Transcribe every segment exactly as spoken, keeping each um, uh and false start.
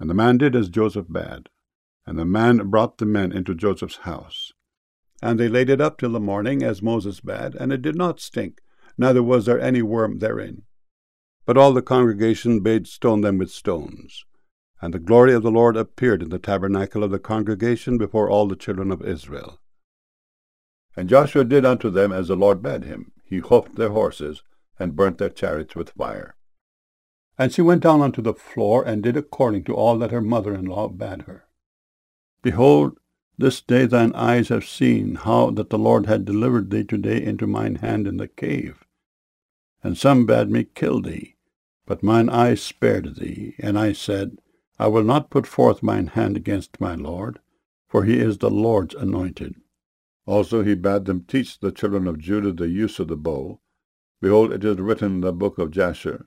And the man did as Joseph bade. And the man brought the men into Joseph's house. And they laid it up till the morning, as Moses bade, and it did not stink, neither was there any worm therein. But all the congregation bade stone them with stones. And the glory of the Lord appeared in the tabernacle of the congregation before all the children of Israel. And Joshua did unto them as the Lord bade him. He hoofed their horses, and burnt their chariots with fire. And she went down unto the floor, and did according to all that her mother-in-law bade her. Behold, this day thine eyes have seen how that the Lord had delivered thee today into mine hand in the cave. And some bade me kill thee, but mine eyes spared thee, and I said, I will not put forth mine hand against my Lord, for he is the Lord's anointed. Also he bade them teach the children of Judah the use of the bow. Behold, it is written in the book of Jasher.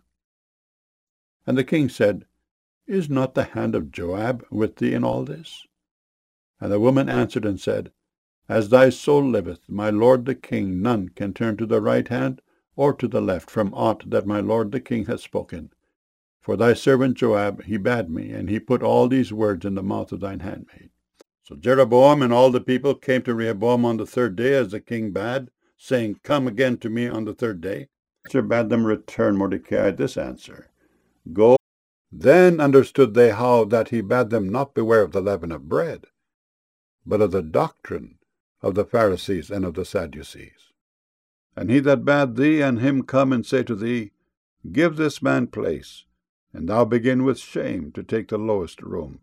And the king said, Is not the hand of Joab with thee in all this? And the woman answered and said, As thy soul liveth, my lord the king, none can turn to the right hand or to the left from aught that my lord the king hath spoken. For thy servant Joab, he bade me, and he put all these words in the mouth of thine handmaid. So Jeroboam and all the people came to Rehoboam on the third day, as the king bade, saying, Come again to me on the third day. Esther bade them return Mordecai this answer, Go. Then understood they how that he bade them not beware of the leaven of bread, but of the doctrine of the Pharisees and of the Sadducees. And he that bade thee and him come and say to thee, Give this man place, and thou begin with shame to take the lowest room.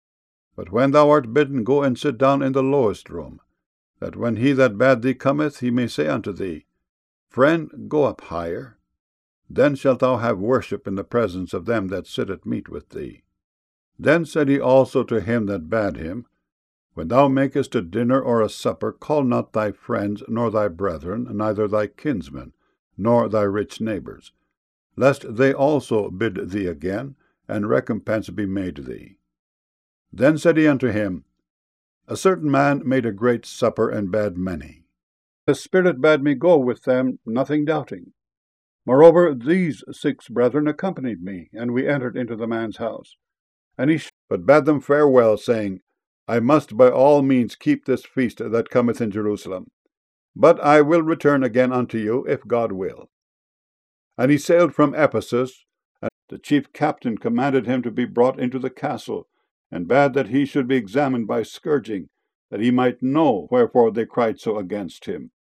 But when thou art bidden, go and sit down in the lowest room, that when he that bade thee cometh, he may say unto thee, Friend, go up higher. Then shalt thou have worship in the presence of them that sit at meat with thee. Then said he also to him that bade him, When thou makest a dinner or a supper, call not thy friends, nor thy brethren, neither thy kinsmen, nor thy rich neighbors, lest they also bid thee again, and recompense be made thee. Then said he unto him, A certain man made a great supper, and bade many. The Spirit bade me go with them, nothing doubting. Moreover, these six brethren accompanied me, and we entered into the man's house. And he but bade them farewell, saying, I must by all means keep this feast that cometh in Jerusalem. But I will return again unto you, if God will. And he sailed from Ephesus, and the chief captain commanded him to be brought into the castle, and bade that he should be examined by scourging, that he might know wherefore they cried so against him.